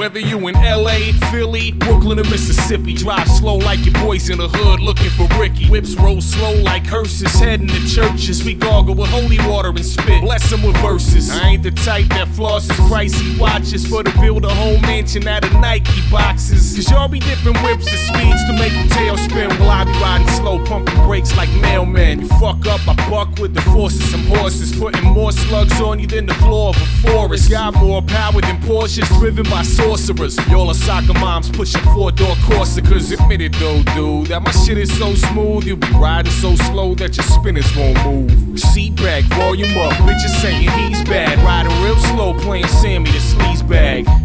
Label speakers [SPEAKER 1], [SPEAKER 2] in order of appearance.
[SPEAKER 1] Whether you in LA, Philly, Brooklyn, or Mississippi, drive slow like your boys in the hood looking for Ricky. Whips roll slow like hearses, heading to churches. We gargle with holy water and spit, bless them with verses. I ain't the type that flosses pricey watches for to build a whole mansion out of Nike boxes. Cause y'all be dipping whips at speeds to make your tail spin, while I be riding slow, pumping brakes like mailman. You fuck up, I buck with the force of some horses, putting more slugs on you than the floor of a forest. Got more power than Porsches driven by sorcerers. Y'all are soccer moms pushing 4-door Corsicas. Admit it though, dude, that my shit is so smooth. You be riding so slow that your spinners won't move. Seat back, volume up, bitches saying he's bad. Riding real slow, playing Sammy the sleaze bag.